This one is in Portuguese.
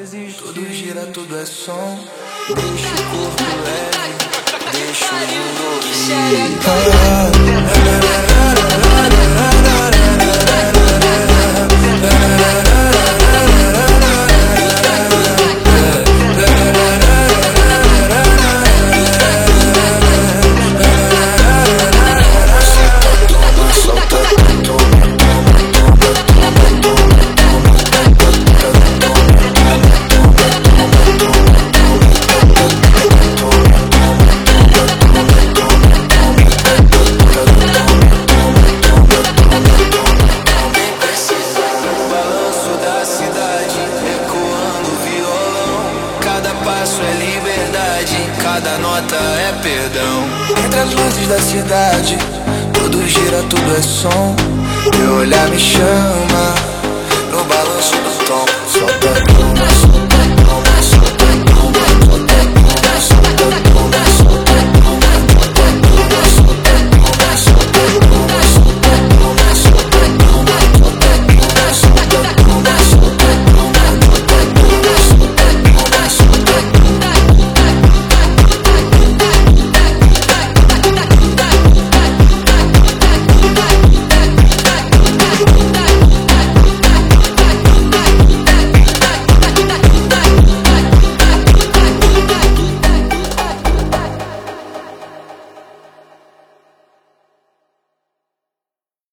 desistir. Tudo gira, tudo é som. Deixa o corpo leve, deixa o mundo ouvir. É liberdade, cada nota é perdão. Entre as luzes da cidade, tudo gira, tudo é som. Meu olhar me chama, no balanço do